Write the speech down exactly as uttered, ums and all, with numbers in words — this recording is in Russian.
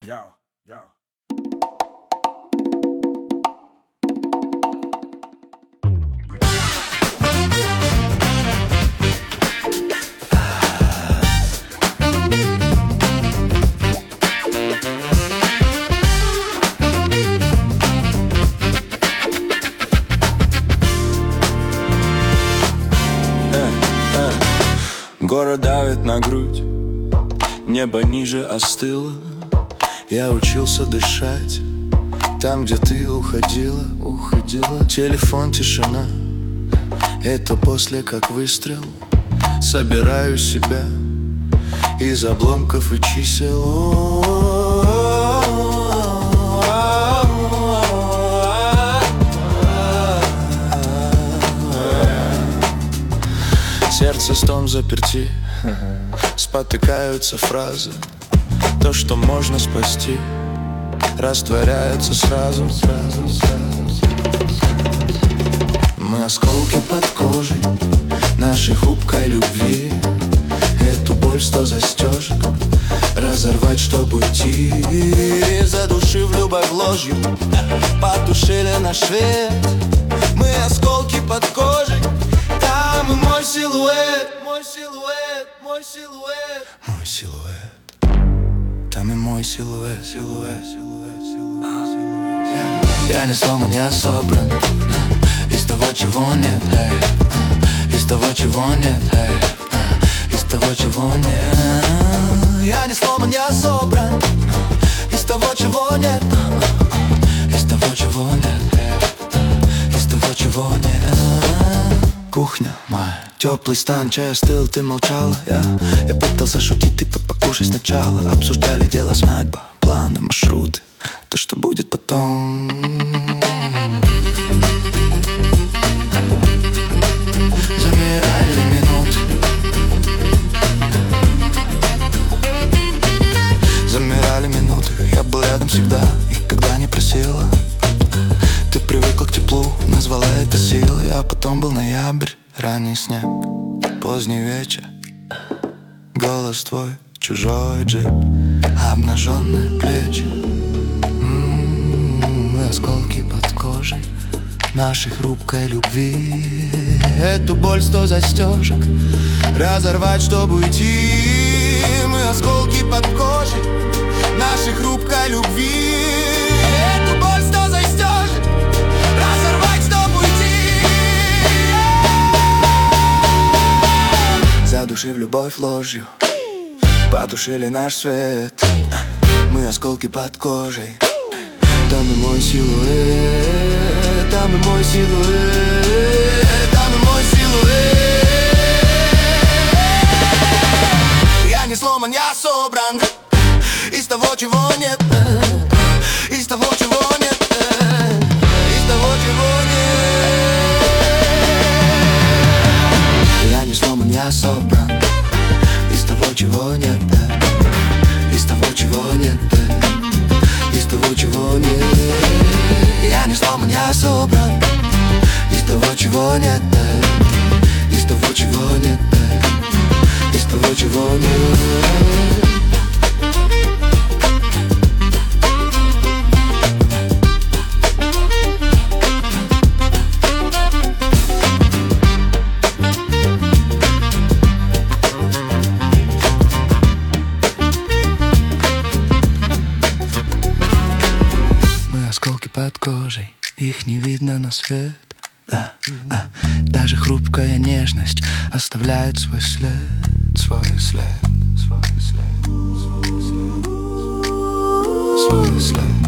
Yo, yo. Город давит на грудь, небо ниже остыло. Я учился дышать там, где ты уходила, уходила. Телефон, тишина, это после как выстрел. Собираю себя из обломков и чисел. Сердце стон заперти, спотыкаются фразы. То, что можно спасти, растворяется сразу, сразу, сразу. Мы осколки под кожей нашей хрупкой любви. Эту боль сто застежек разорвать, чтоб уйти. Задушив любовь ложью, потушили наш свет. Мы осколки под кожей, там и мой силуэт, мой силуэт, мой силуэт, мой силуэт. Там и мой силуэт, силуэт, силуэт, силуэт, силуэт. Я не сломан, я собран из того, чего нет, эй. Из того, чего нет, эй. Из того, чего нет. Я не сломан, я собран из того, чего нет. Из того, чего нет, эй. Из того, чего нет. Кухня моя, теплый стан, чай остыл, ты молчала. Я, я пытался шутить, ты покушай сначала. Обсуждали дело, свадьба, планы, маршруты, то, что будет потом. Замирали минуты, замирали минуты. Я был рядом всегда, и когда не просила. Ты привыкла к теплу, назвала это силой. А потом был ноябрь, ранний снег, поздний вечер. Голос твой, чужой джип, обнаженные плечи. М-м-м, осколки под кожей нашей хрупкой любви. Эту боль сто застежек разорвать, чтобы уйти. Мы осколки под кожей нашей хрупкой любви. Эту боль сто застежек разорвать, чтобы уйти. Задушив любовь ложью, потушили наш свет. Мы осколки под кожей, там и мой силуэт, там и мой силуэт, там и мой силуэт. Я не сломан, я собран из того, чего нет. Из того, чего нет. Из того, чего нет. Я не сломан, я собран из того, чего нет. Из того, чего нет. Из того, чего нет. Я не сломан, я собран из того, чего нет. Из того, чего нет. Из того, чего нет. Осколки под кожей, их не видно на свет. Да, да. Даже хрупкая нежность оставляет свой след, свой след, свой след, свой след, свой след.